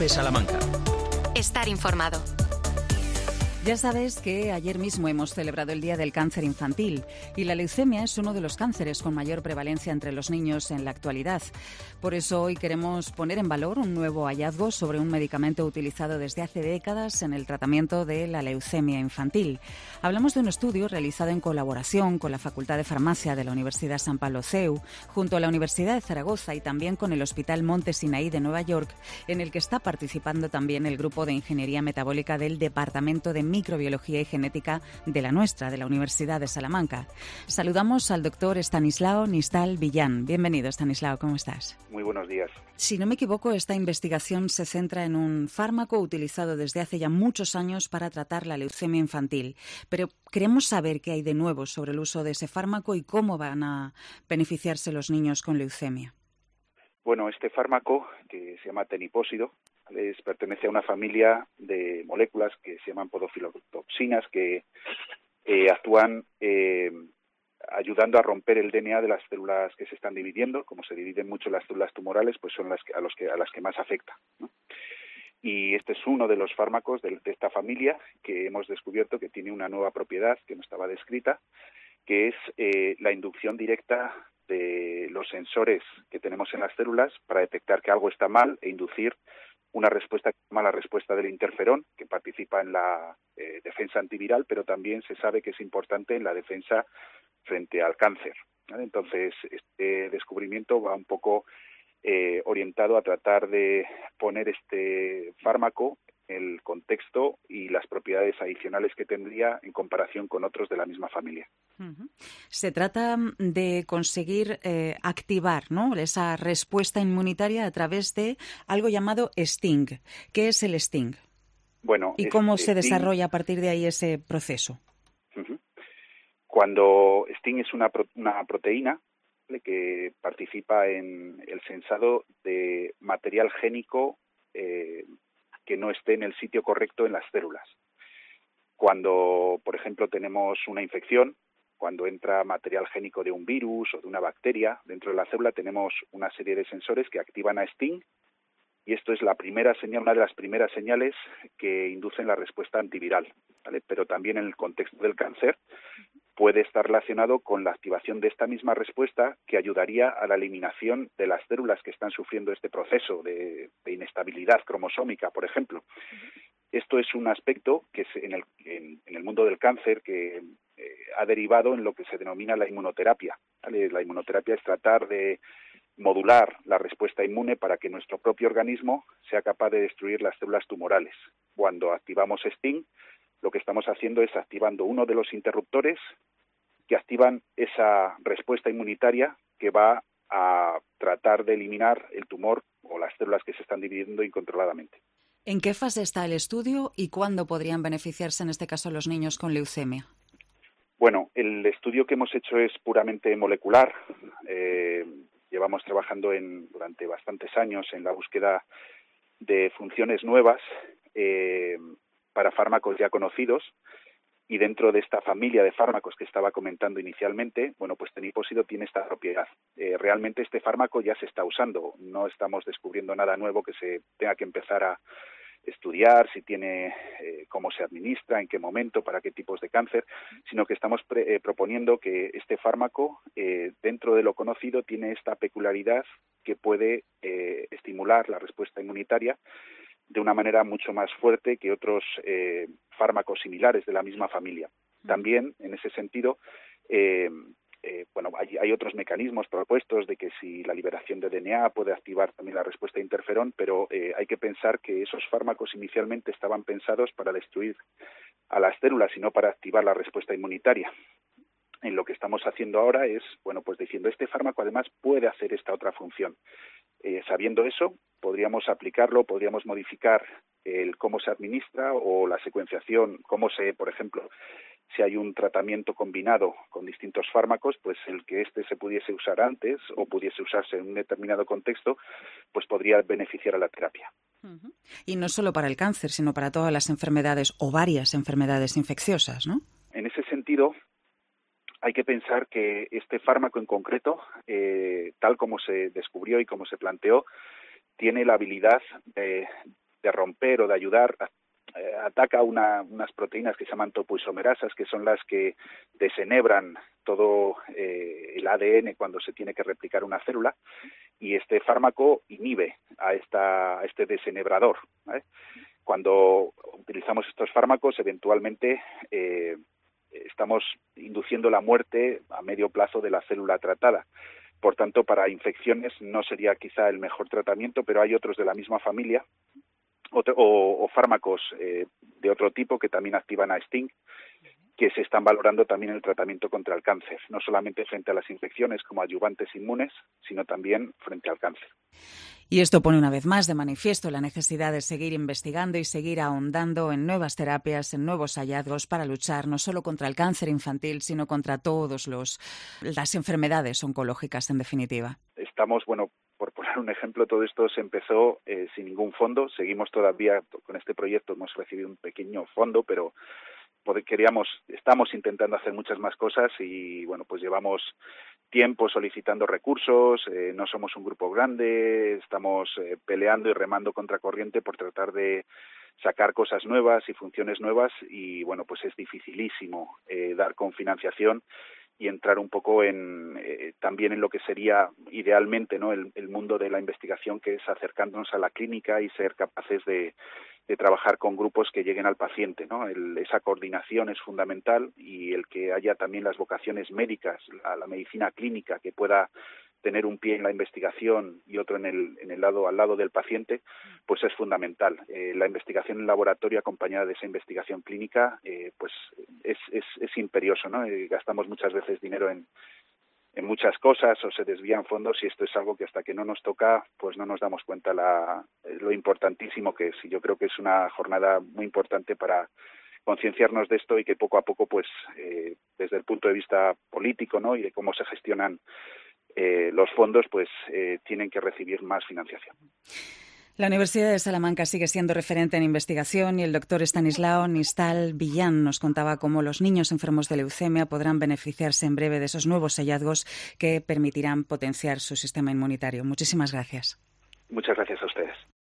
Cope Salamanca. Estar informado. Ya sabes que ayer mismo hemos celebrado el Día del Cáncer Infantil y la leucemia es uno de los cánceres con mayor prevalencia entre los niños en la actualidad. Por eso hoy queremos poner en valor un nuevo hallazgo sobre un medicamento utilizado desde hace décadas en el tratamiento de la leucemia infantil. Hablamos de un estudio realizado en colaboración con la Facultad de Farmacia de la Universidad San Pablo CEU, junto a la Universidad de Zaragoza y también con el Hospital Monte Sinaí de Nueva York, en el que está participando también el Grupo de Ingeniería Metabólica del Departamento de Microbiología y Genética de la Universidad de Salamanca. Saludamos al doctor Estanislao Nistal Villán. Bienvenido, Estanislao, ¿cómo estás? Muy buenos días. Si no me equivoco, esta investigación se centra en un fármaco utilizado desde hace ya muchos años para tratar la leucemia infantil, pero queremos saber qué hay de nuevo sobre el uso de ese fármaco y cómo van a beneficiarse los niños con leucemia. Bueno, este fármaco, que se llama tenipósido, pertenece a una familia de moléculas que se llaman podofilotoxinas que actúan ayudando a romper el DNA de las células que se están dividiendo. Como se dividen mucho las células tumorales, pues son a las que más afecta, ¿no? Y este es uno de los fármacos de esta familia que hemos descubierto que tiene una nueva propiedad que no estaba descrita, que es la inducción directa de los sensores que tenemos en las células para detectar que algo está mal e inducir una respuesta que se llama la respuesta del interferón, que participa en la defensa antiviral, pero también se sabe que es importante en la defensa frente al cáncer, ¿vale? Entonces, este descubrimiento va un poco orientado a tratar de poner este fármaco en el contexto y las propiedades adicionales que tendría en comparación con otros de la misma familia. Uh-huh. Se trata de conseguir activar, ¿no?, esa respuesta inmunitaria a través de algo llamado STING. ¿Qué es el STING? Bueno, ¿y cómo se desarrolla a partir de ahí ese proceso? Uh-huh. Cuando STING es una proteína que participa en el sensado de material génico que no esté en el sitio correcto en las células. Cuando, por ejemplo, tenemos una infección, cuando entra material génico de un virus o de una bacteria dentro de la célula, tenemos una serie de sensores que activan a STING, y esto es la primera señal, una de las primeras señales que inducen la respuesta antiviral, ¿vale? Pero también en el contexto del cáncer puede estar relacionado con la activación de esta misma respuesta que ayudaría a la eliminación de las células que están sufriendo este proceso de inestabilidad cromosómica, por ejemplo. Esto es un aspecto que es en el mundo del cáncer que ha derivado en lo que se denomina la inmunoterapia, ¿vale? La inmunoterapia es tratar de modular la respuesta inmune para que nuestro propio organismo sea capaz de destruir las células tumorales. Cuando activamos STING, lo que estamos haciendo es activando uno de los interruptores que activan esa respuesta inmunitaria que va a tratar de eliminar el tumor o las células que se están dividiendo incontroladamente. ¿En qué fase está el estudio y cuándo podrían beneficiarse, en este caso, los niños con leucemia? Bueno, el estudio que hemos hecho es puramente molecular. Llevamos trabajando durante bastantes años en la búsqueda de funciones nuevas para fármacos ya conocidos, y dentro de esta familia de fármacos que estaba comentando inicialmente, bueno, pues tenipósido tiene esta propiedad. Realmente este fármaco ya se está usando, no estamos descubriendo nada nuevo que se tenga que empezar a estudiar, si tiene, cómo se administra, en qué momento, para qué tipos de cáncer, sino que estamos proponiendo que este fármaco, dentro de lo conocido, tiene esta peculiaridad que puede estimular la respuesta inmunitaria de una manera mucho más fuerte que otros fármacos similares de la misma familia. También, en ese sentido, hay otros mecanismos propuestos de que si la liberación de DNA puede activar también la respuesta de interferón, pero hay que pensar que esos fármacos inicialmente estaban pensados para destruir a las células y no para activar la respuesta inmunitaria. En lo que estamos haciendo ahora es, bueno, pues diciendo, este fármaco además puede hacer esta otra función. Sabiendo eso, podríamos aplicarlo, podríamos modificar el cómo se administra o la secuenciación, por ejemplo, si hay un tratamiento combinado con distintos fármacos, pues el que se pudiese usar antes o pudiese usarse en un determinado contexto, pues podría beneficiar a la terapia. Uh-huh. Y no solo para el cáncer, sino para todas las enfermedades o varias enfermedades infecciosas, ¿no? En ese sentido, hay que pensar que este fármaco en concreto, tal como se descubrió y como se planteó, tiene la habilidad de romper o de ayudar, ataca unas proteínas que se llaman topoisomerasas, que son las que desenhebran todo el ADN cuando se tiene que replicar una célula, y este fármaco inhibe a este desenhebrador, ¿vale? Cuando utilizamos estos fármacos, eventualmente estamos induciendo la muerte a medio plazo de la célula tratada. Por tanto, para infecciones no sería quizá el mejor tratamiento, pero hay otros de la misma familia o fármacos de otro tipo que también activan a STING, que se están valorando también en el tratamiento contra el cáncer, no solamente frente a las infecciones como adyuvantes inmunes, sino también frente al cáncer. Y esto pone una vez más de manifiesto la necesidad de seguir investigando y seguir ahondando en nuevas terapias, en nuevos hallazgos para luchar no solo contra el cáncer infantil, sino contra todas las enfermedades oncológicas, en definitiva. Estamos, por poner un ejemplo, todo esto se empezó sin ningún fondo. Seguimos todavía con este proyecto, hemos recibido un pequeño fondo, pero estamos intentando hacer muchas más cosas y pues llevamos tiempo solicitando recursos, no somos un grupo grande, estamos peleando y remando contra corriente por tratar de sacar cosas nuevas y funciones nuevas y pues es dificilísimo dar con financiación y entrar un poco también en lo que sería idealmente, ¿no?, el mundo de la investigación, que es acercándonos a la clínica y ser capaces de trabajar con grupos que lleguen al paciente, ¿no? Esa coordinación es fundamental, y el que haya también las vocaciones médicas, la medicina clínica, que pueda tener un pie en la investigación y otro al lado del paciente, pues es fundamental. La investigación en laboratorio acompañada de esa investigación clínica, pues es imperioso, ¿no? Gastamos muchas veces dinero en muchas cosas o se desvían fondos, y esto es algo que hasta que no nos toca, pues no nos damos cuenta lo importantísimo que es. Y yo creo que es una jornada muy importante para concienciarnos de esto y que poco a poco, pues desde el punto de vista político, ¿no?, y de cómo se gestionan los fondos, pues tienen que recibir más financiación. La Universidad de Salamanca sigue siendo referente en investigación y el doctor Estanislao Nistal Villán nos contaba cómo los niños enfermos de leucemia podrán beneficiarse en breve de esos nuevos hallazgos que permitirán potenciar su sistema inmunitario. Muchísimas gracias. Muchas gracias a ustedes.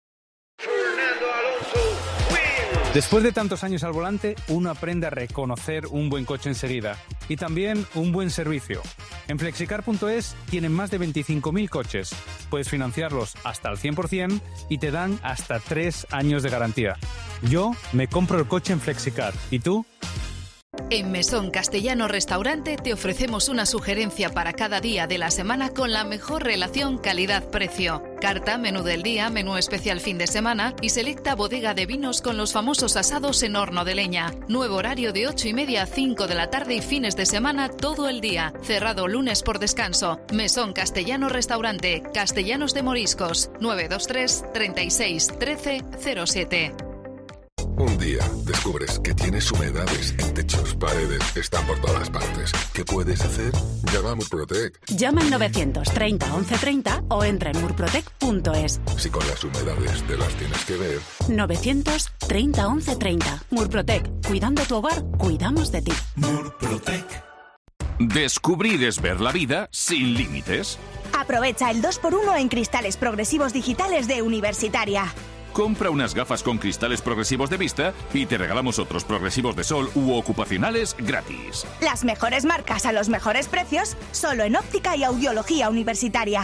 Después de tantos años al volante, uno aprende a reconocer un buen coche enseguida y también un buen servicio. En Flexicar.es tienen más de 25.000 coches. Puedes financiarlos hasta al 100% y te dan hasta 3 años de garantía. Yo me compro el coche en Flexicar. ¿Y tú? En Mesón Castellano Restaurante te ofrecemos una sugerencia para cada día de la semana con la mejor relación calidad-precio. Carta, menú del día, menú especial fin de semana y selecta bodega de vinos con los famosos asados en horno de leña. Nuevo horario de 8:30 a 5 de la tarde y fines de semana todo el día. Cerrado lunes por descanso. Mesón Castellano Restaurante, Castellanos de Moriscos, 923 36 13 07. Un día descubres que tienes humedades en techos, paredes, están por todas partes. ¿Qué puedes hacer? Llama a Murprotec. Llama al 930 1130 o entra en murprotec.es. Si con las humedades te las tienes que ver. 930 1130. Murprotec. Cuidando tu hogar, cuidamos de ti. Murprotec. Descubrir es ver la vida sin límites. Aprovecha el 2x1 en cristales progresivos digitales de Universitaria. Compra unas gafas con cristales progresivos de vista y te regalamos otros progresivos de sol u ocupacionales gratis. Las mejores marcas a los mejores precios, solo en Óptica y Audiología Universitaria.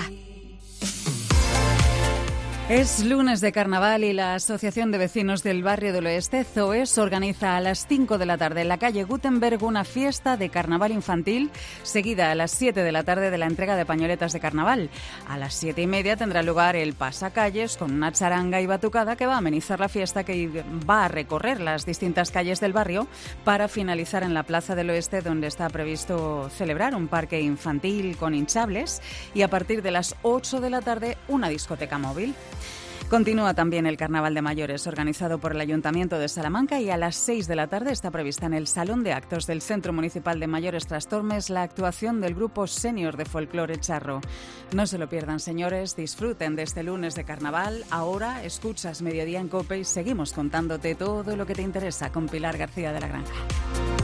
Es lunes de carnaval y la Asociación de Vecinos del Barrio del Oeste, ZOES, organiza a las 5 de la tarde en la calle Gutenberg una fiesta de carnaval infantil, seguida a las 7 de la tarde de la entrega de pañoletas de carnaval. A las 7:30 tendrá lugar el pasacalles con una charanga y batucada que va a amenizar la fiesta, que va a recorrer las distintas calles del barrio para finalizar en la Plaza del Oeste, donde está previsto celebrar un parque infantil con hinchables, y a partir de las 8 de la tarde una discoteca móvil. Continúa también el Carnaval de Mayores, organizado por el Ayuntamiento de Salamanca, y a las 6 de la tarde está prevista en el Salón de Actos del Centro Municipal de Mayores Trastormes la actuación del grupo senior de folclore charro. No se lo pierdan, señores, disfruten de este lunes de carnaval. Ahora escuchas Mediodía en COPE y seguimos contándote todo lo que te interesa con Pilar García de la Granja.